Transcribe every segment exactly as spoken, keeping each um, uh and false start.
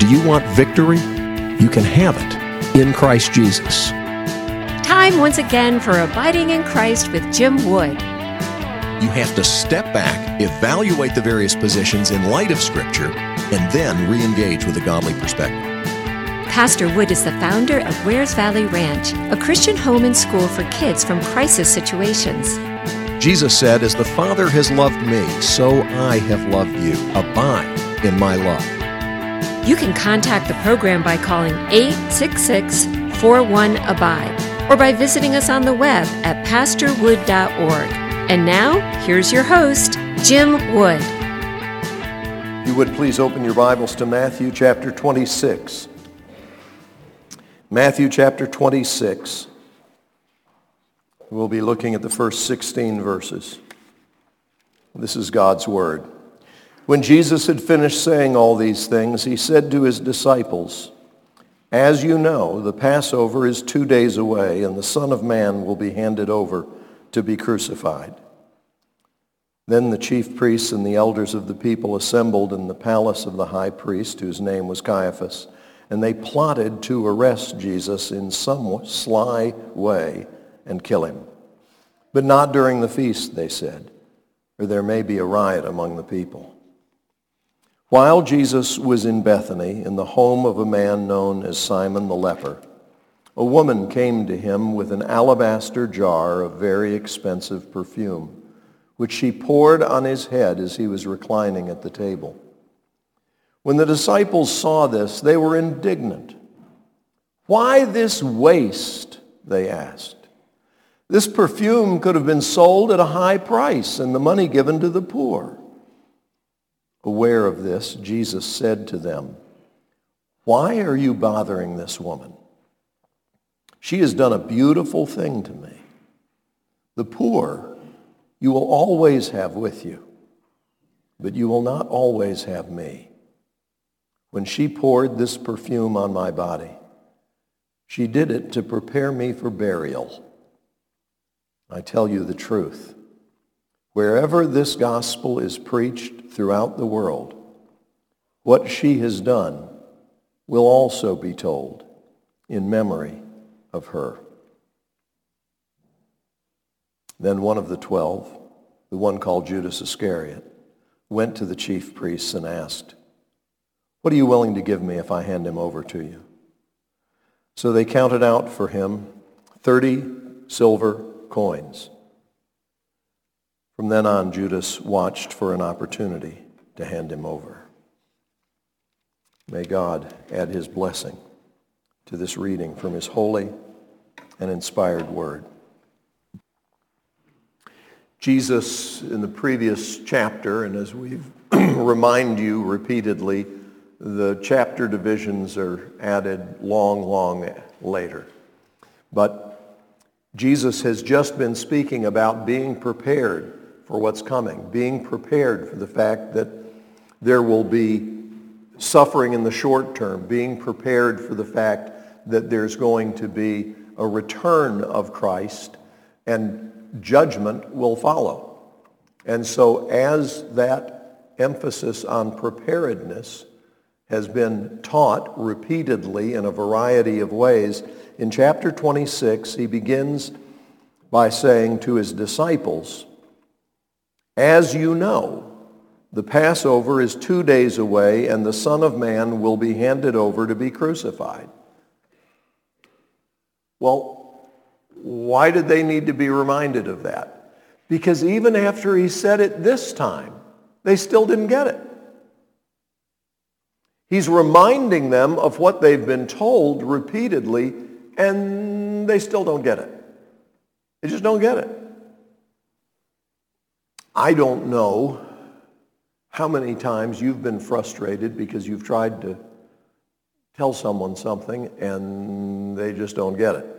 Do you want victory? You can have it in Christ Jesus. Time once again for Abiding in Christ with Jim Wood. You have to step back, evaluate the various positions in light of Scripture, and then re-engage with a godly perspective. Pastor Wood is the founder of Wares Valley Ranch, a Christian home and school for kids from crisis situations. Jesus said, "As the Father has loved me, so I have loved you. Abide in my love." You can contact the program by calling eight six six, four one, A B I D E or by visiting us on the web at pastor wood dot org. And now, here's your host, Jim Wood. You would please open your Bibles to Matthew chapter twenty-six. Matthew chapter twenty-six. We'll be looking at the first sixteen verses. This is God's word. When Jesus had finished saying all these things, he said to his disciples, "As you know, the Passover is two days away, and the Son of Man will be handed over to be crucified." Then the chief priests and the elders of the people assembled in the palace of the high priest, whose name was Caiaphas, and they plotted to arrest Jesus in some sly way and kill him. But not during the feast, they said, or there may be a riot among the people. While Jesus was in Bethany, in the home of a man known as Simon the leper, a woman came to him with an alabaster jar of very expensive perfume, which she poured on his head as he was reclining at the table. When the disciples saw this, they were indignant. "Why this waste?" they asked. "This perfume could have been sold at a high price and the money given to the poor." Aware of this, Jesus said to them, "Why are you bothering this woman? She has done a beautiful thing to me. The poor you will always have with you, but you will not always have me. When she poured this perfume on my body, she did it to prepare me for burial. I tell you the truth. Wherever this gospel is preached throughout the world, what she has done will also be told in memory of her." Then one of the twelve, the one called Judas Iscariot, went to the chief priests and asked, "What are you willing to give me if I hand him over to you?" So they counted out for him thirty silver coins. From then on, Judas watched for an opportunity to hand him over. May God add his blessing to this reading from his holy and inspired word. Jesus, in the previous chapter, and as we've remind you repeatedly, the chapter divisions are added long, long later. But Jesus has just been speaking about being prepared for what's coming, being prepared for the fact that there will be suffering in the short term, being prepared for the fact that there's going to be a return of Christ and judgment will follow. And so as that emphasis on preparedness has been taught repeatedly in a variety of ways, in chapter twenty-six he begins by saying to his disciples, "As you know, the Passover is two days away, and the Son of Man will be handed over to be crucified." Well, why did they need to be reminded of that? Because even after he said it this time, they still didn't get it. He's reminding them of what they've been told repeatedly, and they still don't get it. They just don't get it. I don't know how many times you've been frustrated because you've tried to tell someone something and they just don't get it.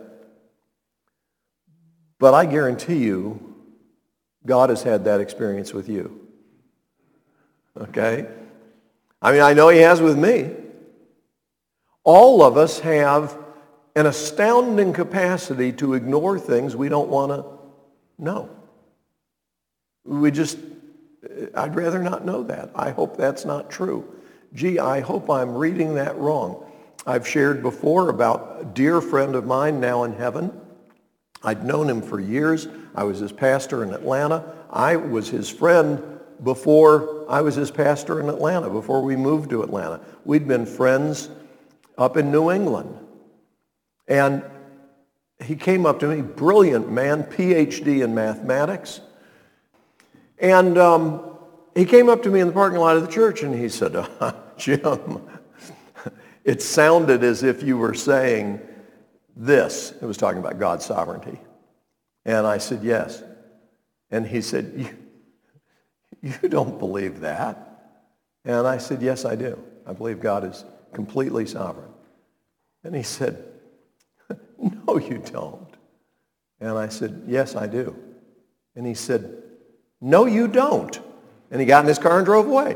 But I guarantee you, God has had that experience with you. Okay? I mean, I know he has with me. All of us have an astounding capacity to ignore things we don't want to know. We just, I'd rather not know that. I hope that's not true. gee, I hope I'm reading that wrong. I've shared before about a dear friend of mine now in heaven. I'd known him for years. I was his pastor in Atlanta. I was his friend before I was his pastor in Atlanta, before we moved to Atlanta. We'd been friends up in New England. And he came up to me, brilliant man, P H D in mathematics. And um, he came up to me in the parking lot of the church and he said, uh, Jim, it sounded as if you were saying this. It was talking about God's sovereignty. And I said, yes. And he said, you, you don't believe that? And I said, yes, I do. I believe God is completely sovereign. And he said, no, you don't. And I said, yes, I do. And he said, no, you don't. And he got in his car and drove away.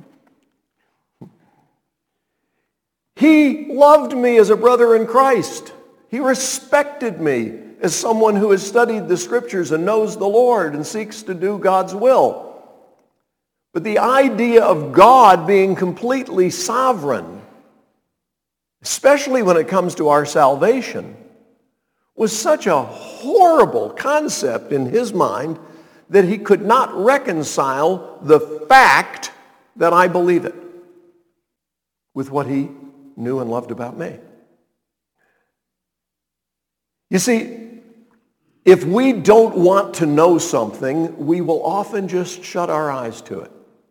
He loved me as a brother in Christ. He respected me as someone who has studied the Scriptures and knows the Lord and seeks to do God's will. But the idea of God being completely sovereign, especially when it comes to our salvation, was such a horrible concept in his mind that he could not reconcile the fact that I believe it with what he knew and loved about me. You see, if we don't want to know something, we will often just shut our eyes to it.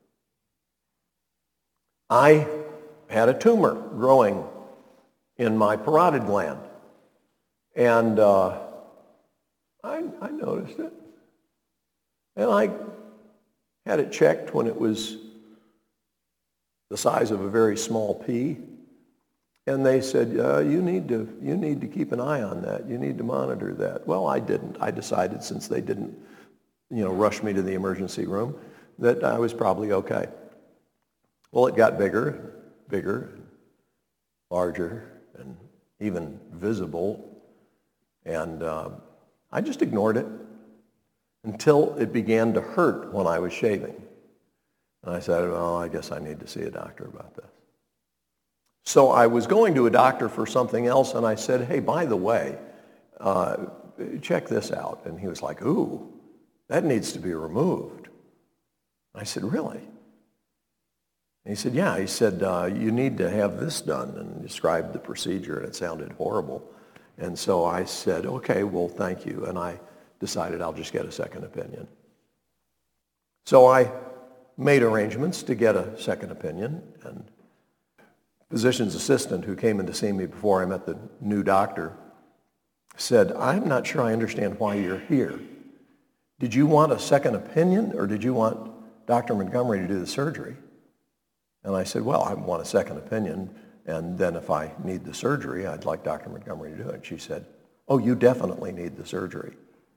I had a tumor growing in my parotid gland. And uh, I, I noticed it. And I had it checked when it was the size of a very small pea. And they said, uh, you need to you need to keep an eye on that. You need to monitor that. Well, I didn't. I decided, since they didn't, you know, rush me to the emergency room, that I was probably okay. Well, it got bigger, bigger, larger, and even visible. And uh, I just ignored it until it began to hurt when I was shaving. And I said, well, I guess I need to see a doctor about this. So I was going to a doctor for something else, and I said, hey, by the way, uh, check this out. And he was like, ooh, that needs to be removed. I said, really? And he said, yeah. He said, uh, you need to have this done, and described the procedure, and it sounded horrible. And so I said, okay, well, thank you. And I decided I'll just get a second opinion. So I made arrangements to get a second opinion, and physician's assistant who came in to see me before I met the new doctor said, I'm not sure I understand why you're here. Did you want a second opinion, or did you want Doctor Montgomery to do the surgery? And I said, well, I want a second opinion, and then if I need the surgery, I'd like Doctor Montgomery to do it. She said, oh, you definitely need the surgery.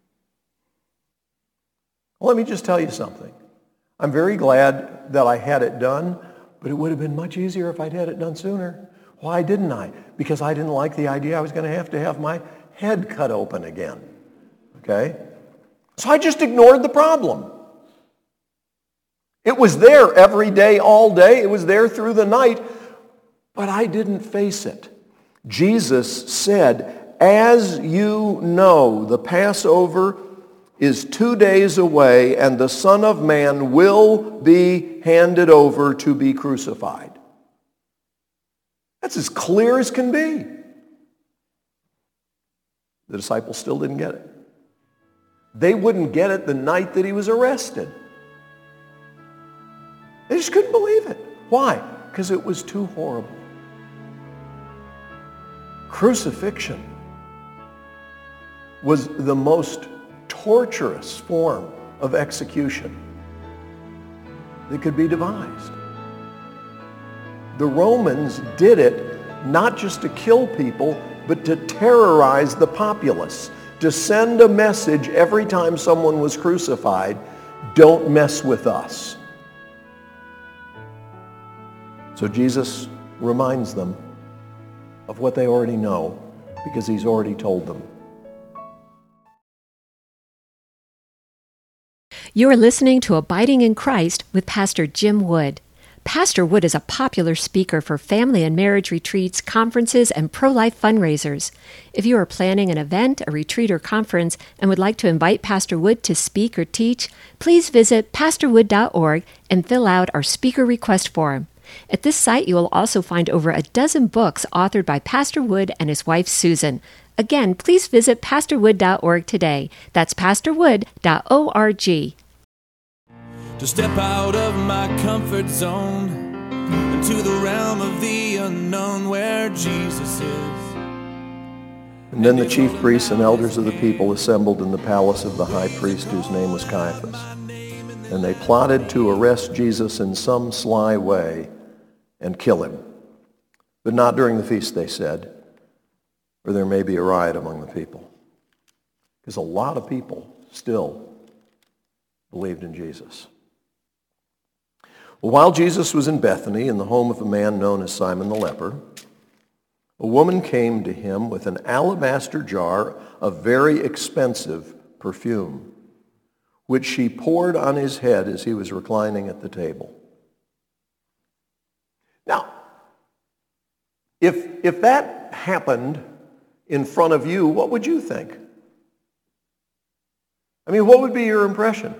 Well, let me just tell you something. I'm very glad that I had it done, but it would have been much easier if I'd had it done sooner. Why didn't I? Because I didn't like the idea I was going to have to have my head cut open again. Okay? So I just ignored the problem. It was there every day, all day. It was there through the night, but I didn't face it. Jesus said, as you know, the Passover is two days away, and the Son of Man will be handed over to be crucified. That's as clear as can be. The disciples still didn't get it. They wouldn't get it the night that he was arrested. They just couldn't believe it. Why? Because it was too horrible. Crucifixion was the most torturous form of execution that could be devised. The Romans did it not just to kill people, but to terrorize the populace, to send a message every time someone was crucified, don't mess with us. So Jesus reminds them of what they already know, because he's already told them. You're listening to Abiding in Christ with Pastor Jim Wood. Pastor Wood is a popular speaker for family and marriage retreats, conferences, and pro-life fundraisers. If you are planning an event, a retreat, or conference and would like to invite Pastor Wood to speak or teach, please visit pastor wood dot org and fill out our speaker request form. At this site, you will also find over a dozen books authored by Pastor Wood and his wife, Susan. Again, please visit pastor wood dot org today. That's pastor wood dot org. To step out of my comfort zone into the realm of the unknown where Jesus is. And then the chief priests and elders of the people assembled in the palace of the high priest, whose name was Caiaphas. And they plotted to arrest Jesus in some sly way and kill him. But not during the feast, they said, or there may be a riot among the people. Because a lot of people still believed in Jesus. Well, while Jesus was in Bethany, in the home of a man known as Simon the leper, a woman came to him with an alabaster jar of very expensive perfume, which she poured on his head as he was reclining at the table. Now, if, if that happened in front of you, what would you think? I mean, what would be your impression?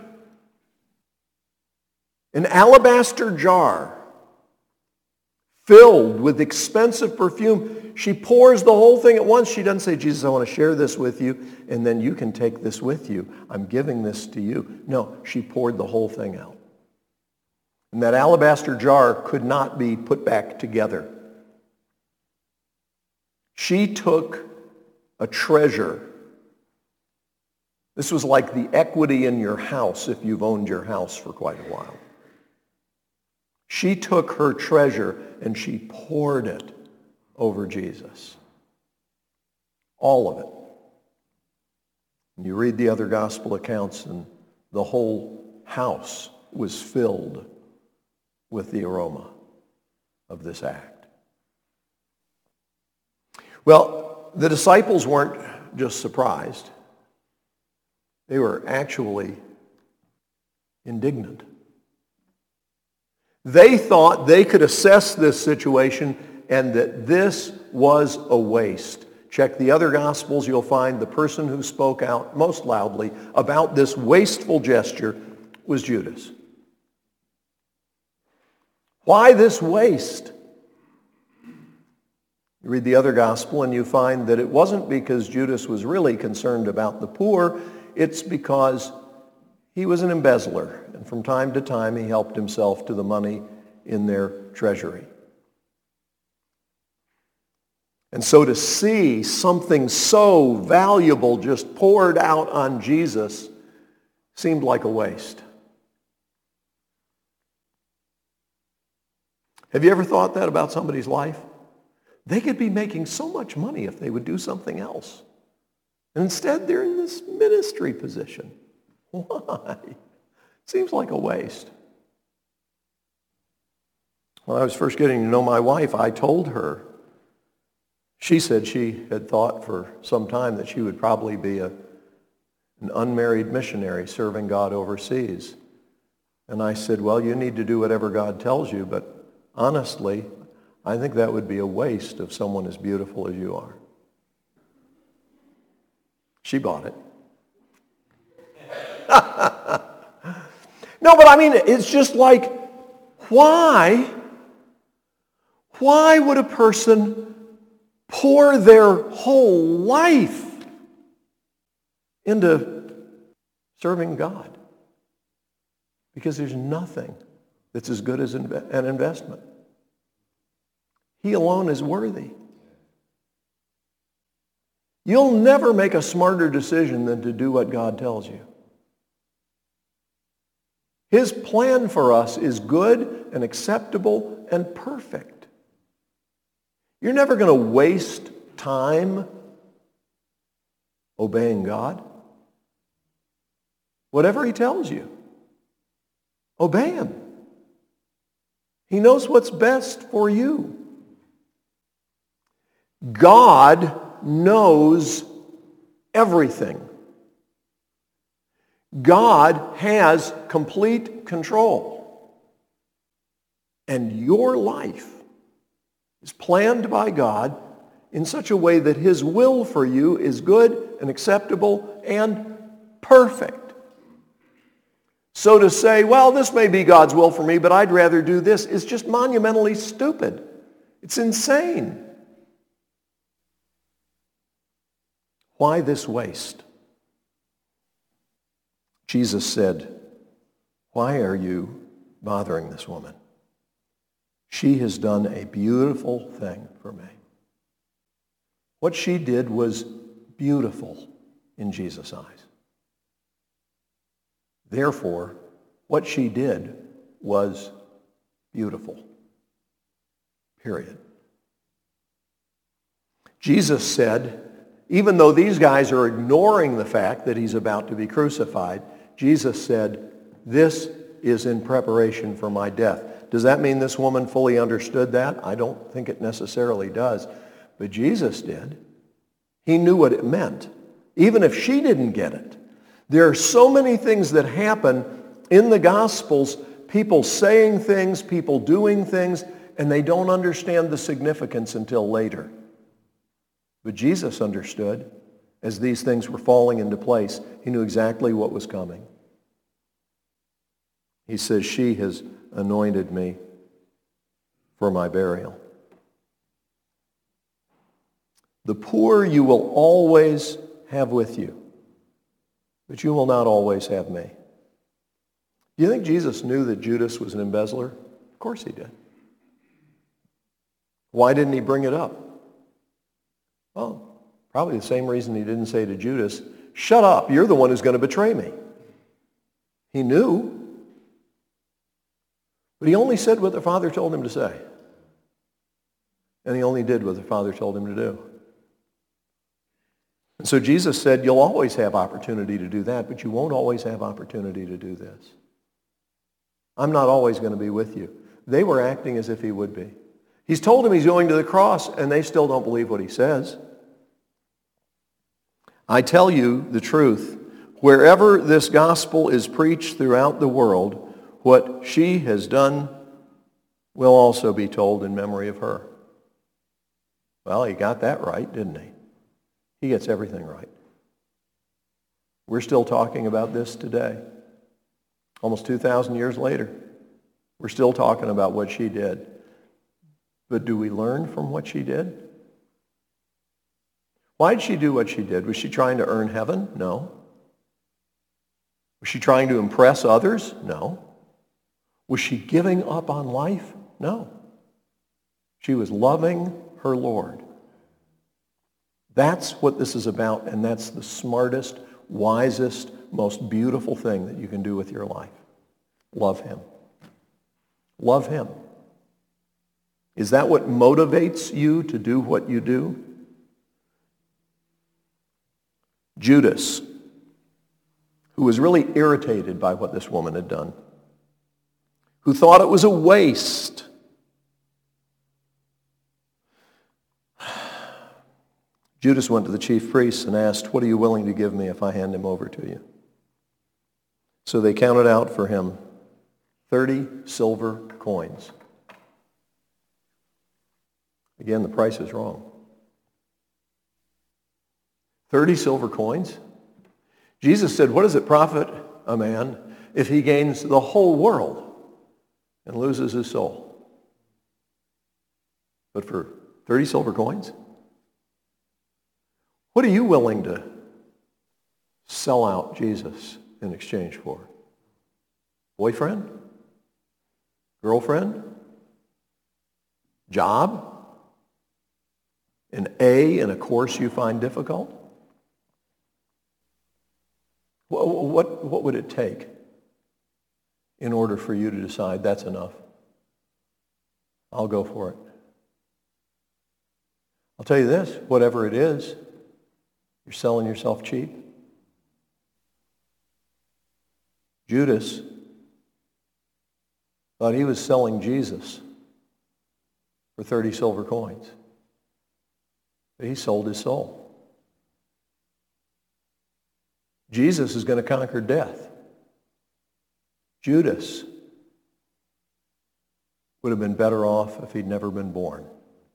An alabaster jar filled with expensive perfume. She pours the whole thing at once. She doesn't say, Jesus, I want to share this with you, and then you can take this with you. I'm giving this to you. No, she poured the whole thing out. And that alabaster jar could not be put back together. She took a treasure. This was like the equity in your house if you've owned your house for quite a while. She took her treasure and she poured it over Jesus. All of it. And you read the other gospel accounts and the whole house was filled with the aroma of this act. Well, the disciples weren't just surprised. They were actually indignant. They thought they could assess this situation and that this was a waste. Check the other Gospels, you'll find the person who spoke out most loudly about this wasteful gesture was Judas. Why this waste? You read the other Gospel and you find that it wasn't because Judas was really concerned about the poor, it's because he was an embezzler, and from time to time he helped himself to the money in their treasury. And so to see something so valuable just poured out on Jesus seemed like a waste. Have you ever thought that about somebody's life? They could be making so much money if they would do something else. And instead they're in this ministry position. Why? Seems like a waste. When I was first getting to know my wife, I told her. She said she had thought for some time that she would probably be a, an unmarried missionary serving God overseas. And I said, well, you need to do whatever God tells you, but honestly, I think that would be a waste of someone as beautiful as you are. She bought it. No, but I mean, it's just like, why? Why would a person pour their whole life into serving God? Because there's nothing that's as good as an investment. He alone is worthy. You'll never make a smarter decision than to do what God tells you. His plan for us is good and acceptable and perfect. You're never going to waste time obeying God. Whatever he tells you, obey him. He knows what's best for you. God knows everything. God has complete control. and your life is planned by God in such a way that his will for you is good and acceptable and perfect. So to say, well, this may be God's will for me, but I'd rather do this, is just monumentally stupid. It's insane. Why this waste? Jesus said, why are you bothering this woman? She has done a beautiful thing for me. What she did was beautiful in Jesus' eyes. Therefore, what she did was beautiful. Period. Jesus said, even though these guys are ignoring the fact that he's about to be crucified, Jesus said, this is in preparation for my death. Does that mean this woman fully understood that? I don't think it necessarily does. But Jesus did. He knew what it meant, even if she didn't get it. There are so many things that happen in the Gospels, people saying things, people doing things, and they don't understand the significance until later. But Jesus understood as these things were falling into place. He knew exactly what was coming. He says, she has anointed me for my burial. The poor you will always have with you, but you will not always have me. Do you think Jesus knew that Judas was an embezzler? Of course he did. Why didn't he bring it up? Well, probably the same reason he didn't say to Judas, shut up, you're the one who's going to betray me. He knew. But he only said what the Father told him to say. And he only did what the Father told him to do. And so Jesus said, you'll always have opportunity to do that, but you won't always have opportunity to do this. I'm not always going to be with you. They were acting as if he would be. He's told them he's going to the cross, and they still don't believe what he says. I tell you the truth, wherever this gospel is preached throughout the world, what she has done will also be told in memory of her. Well, he got that right, didn't he? He gets everything right. We're still talking about this today. Almost two thousand years later, we're still talking about what she did. But do we learn from what she did? Why did she do what she did? Was she trying to earn heaven? No. Was she trying to impress others? No. Was she giving up on life? No. She was loving her Lord. That's what this is about, and that's the smartest, wisest, most beautiful thing that you can do with your life. Love him. Love him. Is that what motivates you to do what you do? Judas, who was really irritated by what this woman had done, who thought it was a waste. Judas went to the chief priests and asked, what are you willing to give me if I hand him over to you? So they counted out for him thirty silver coins. Again, the price is wrong. thirty silver coins? Jesus said, what does it profit a man if he gains the whole world and loses his soul? But for thirty silver coins? What are you willing to sell out Jesus in exchange for? Boyfriend? Girlfriend? Job? An A in a course you find difficult? What, what, what would it take in order for you to decide that's enough? I'll go for it. I'll tell you this, whatever it is, you're selling yourself cheap. Judas thought he was selling Jesus for thirty silver coins. But he sold his soul. Jesus is going to conquer death. Judas would have been better off if he'd never been born.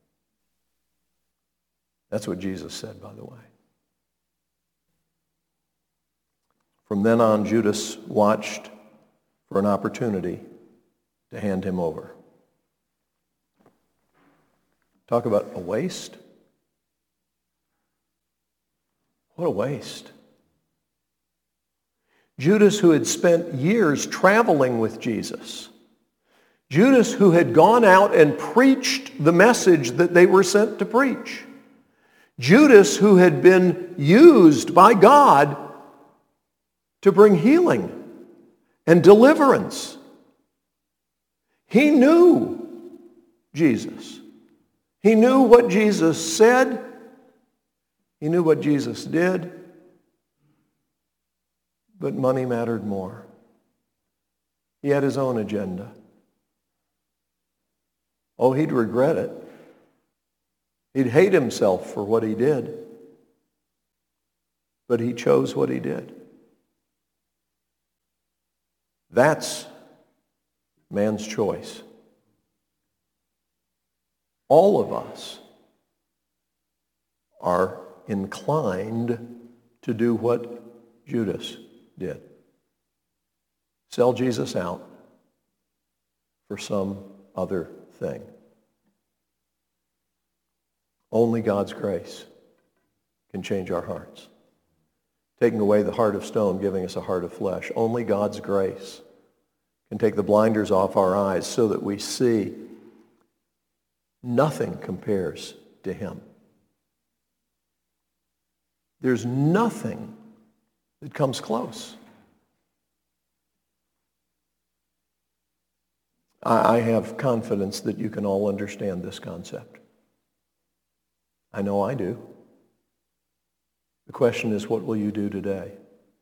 That's what Jesus said, by the way. From then on, Judas watched for an opportunity to hand him over. Talk about a waste. What a waste. Judas, who had spent years traveling with Jesus. Judas, who had gone out and preached the message that they were sent to preach. Judas, who had been used by God to bring healing and deliverance. He knew Jesus. He knew what Jesus said. He knew what Jesus did. But money mattered more. He had his own agenda. Oh, he'd regret it. He'd hate himself for what he did. But he chose what he did. That's man's choice. All of us are inclined to do what Judas did. Sell Jesus out for some other thing. Only God's grace can change our hearts. Taking away the heart of stone, giving us a heart of flesh. Only God's grace can take the blinders off our eyes so that we see nothing compares to him. There's nothing that comes close. I, I have confidence that you can all understand this concept. I know I do. The question is, what will you do today?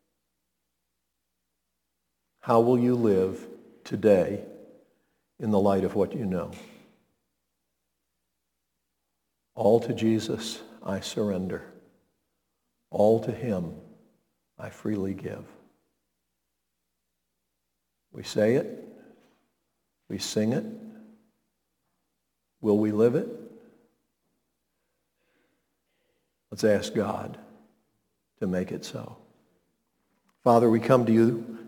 How will you live today in the light of what you know? All to Jesus I surrender. All to him I freely give. We say it. We sing it. Will we live it? Let's ask God to make it so. Father, we come to you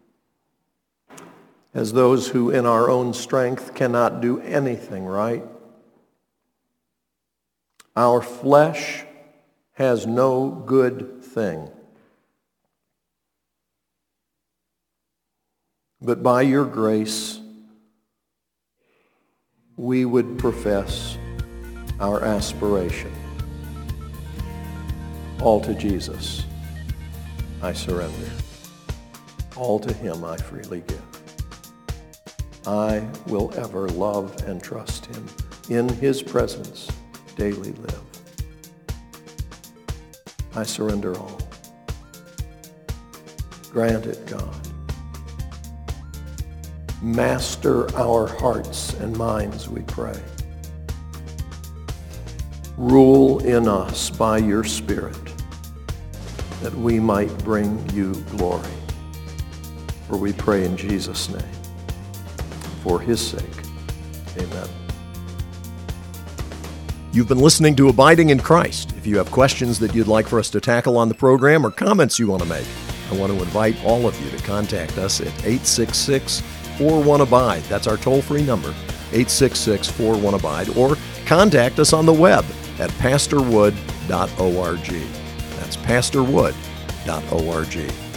as those who in our own strength cannot do anything right. Our flesh has no good thing. But by your grace, we would profess our aspiration. All to Jesus I surrender. All to him I freely give. I will ever love and trust him. In his presence daily live. I surrender all. Grant it, God. Master our hearts and minds, we pray. Rule in us by your Spirit, that we might bring you glory. For we pray in Jesus' name. For his sake. Amen. You've been listening to Abiding in Christ. If you have questions that you'd like for us to tackle on the program or comments you want to make, I want to invite all of you to contact us at eight six six, four one, abide. That's our toll-free number, eight six six, four one, abide. Or contact us on the web at pastor wood dot org. That's pastor wood dot org.